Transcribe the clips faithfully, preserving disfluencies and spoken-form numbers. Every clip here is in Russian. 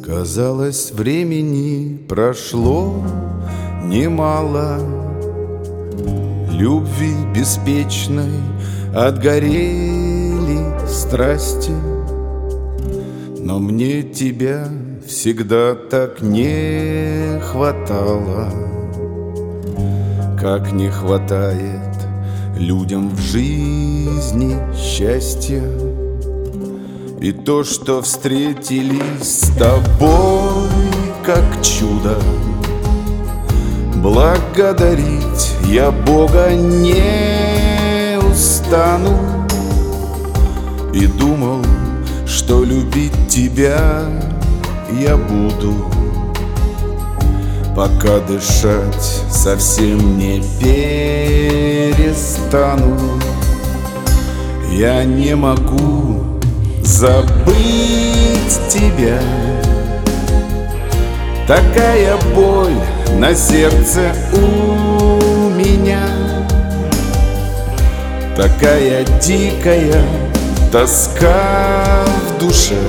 Казалось, времени прошло немало, любви беспечной отгорели страсти. Но мне тебя всегда так не хватало, как не хватает людям в жизни счастья. И то, что встретились с тобой, как чудо, благодарить я Бога не устану. И думал, что любить тебя я буду, пока дышать совсем не перестану. Я не могу забыть тебя, такая боль на сердце у меня, такая дикая тоска в душе.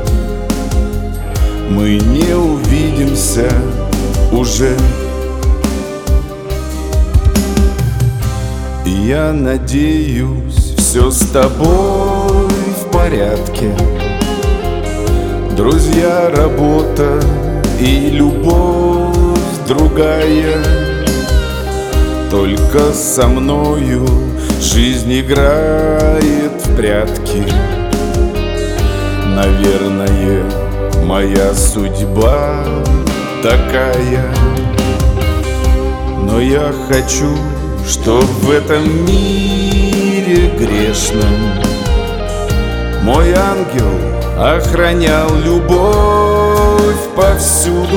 Мы не увидимся уже. Я надеюсь, все с тобой в порядке. Друзья, работа и любовь другая. Только со мною жизнь играет в прятки. Наверное, моя судьба такая. Но я хочу, чтоб в этом мире грешном мой ангел охранял любовь повсюду.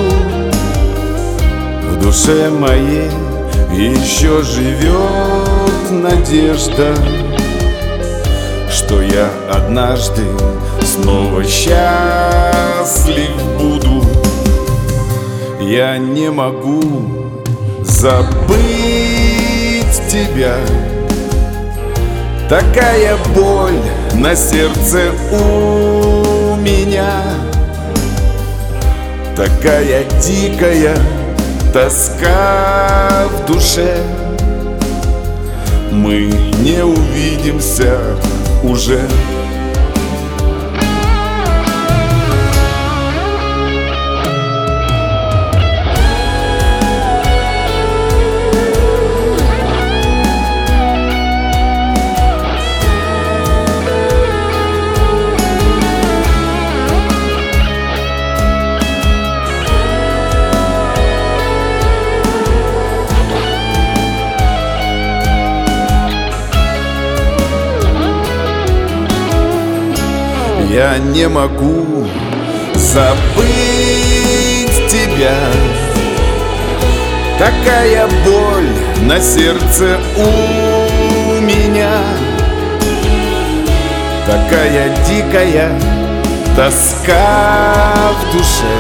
В душе моей еще живет надежда, что я однажды снова счастлив буду. Я не могу забыть тебя, такая боль на сердце у меня, такая дикая тоска в душе. Мы не увидимся уже. Я не могу забыть тебя, такая боль на сердце у меня, такая дикая тоска в душе.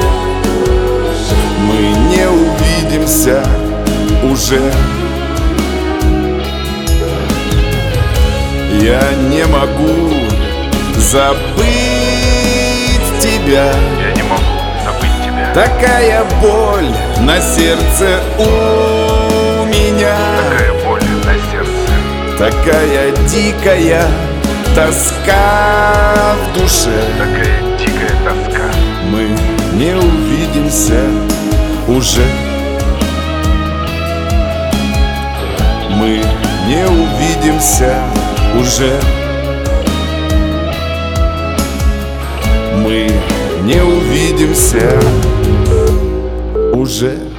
Мы не увидимся уже. Я не могу забыть тебя, я не могу забыть тебя, такая боль на сердце у меня, такая боль на сердце, такая дикая тоска в душе. такая дикая тоска. Мы не увидимся уже. Мы не увидимся уже. Мы не увидимся уже.